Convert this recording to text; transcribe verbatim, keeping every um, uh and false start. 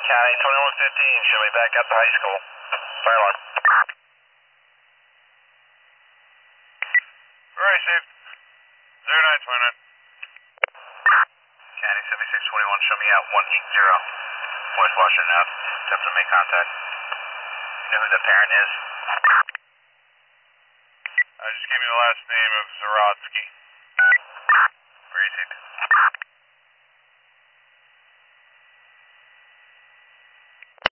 County twenty-one fifteen, show me back up to high school. Fire alarm. Right, safe. zero nine twenty-nine. County seventy-six twenty-one, show me out one eight zero. West Washington Ave. Attempt to make contact. You know who the parent is? Uh, just give me the last name of Zaradsky.